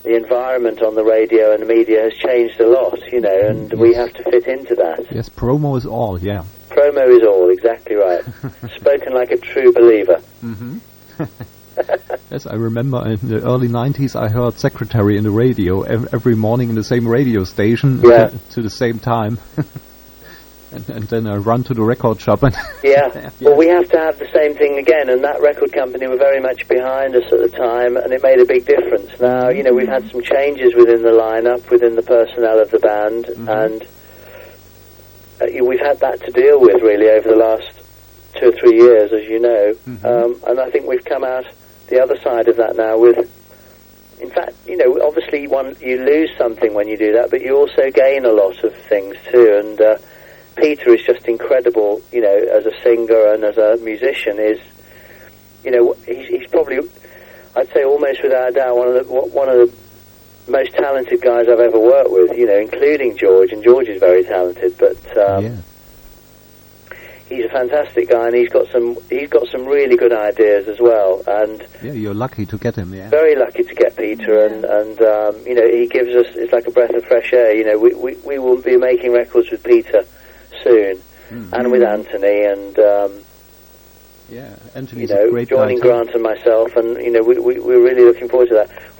the environment on the radio and the media has changed a lot, you know, and we have to fit into that. Yes, promo is all, yeah. Promo is all, exactly right. Spoken like a true believer. Mm-hmm. Yes, I remember in the early 90s I heard Secretary in the radio every morning in the same radio station to the same time. and then I run to the record shop. And Well, we have to have the same thing again, and that record company were very much behind us at the time, and it made a big difference. Now, you know, we've had some changes within the lineup, within the personnel of the band, and we've had that to deal with, really, over the last 2 or 3 years, as you know. And I think we've come out the other side of that now with, in fact, you know, obviously you lose something when you do that, but you also gain a lot of things too. And Peter is just incredible, you know, as a singer and as a musician. Is, you know, he's probably, I'd say almost without a doubt, one of the most talented guys I've ever worked with. You know, including George, and George is very talented, but. He's a fantastic guy, and he's got some really good ideas as well. And you're lucky to get him. Yeah, very lucky to get Peter, and you know, he gives us, it's like a breath of fresh air. You know, we will be making records with Peter soon, and with Anthony, and Anthony's, you know, a great joining guy, Grant and myself, and you know, we're really looking forward to that.